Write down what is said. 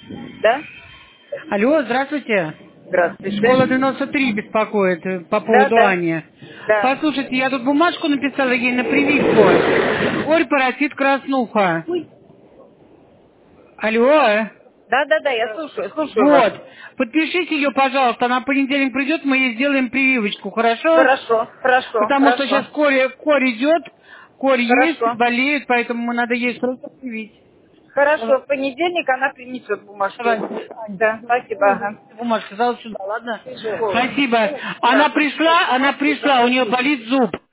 Да? Алло, здравствуйте. Здравствуйте. Школа 93 беспокоит по Да, поводу да. Ани. Да. Послушайте, я тут бумажку написала ей на прививку. Корь, паротит, краснуха. Алло. Да, да, да, я слушаю вас. Вот. Подпишите ее, пожалуйста. Она в понедельник придет, мы ей сделаем прививочку, хорошо? Хорошо, хорошо, Потому что сейчас хорошо. корь идет, корь есть, Хорошо. болеет, поэтому надо ей срочно привить. Хорошо, в понедельник она принесет бумажки. Давай. Да, спасибо, ага. Бумажка, зал сюда, ладно? Всё. Спасибо. Да. Она пришла, у нее болит зуб.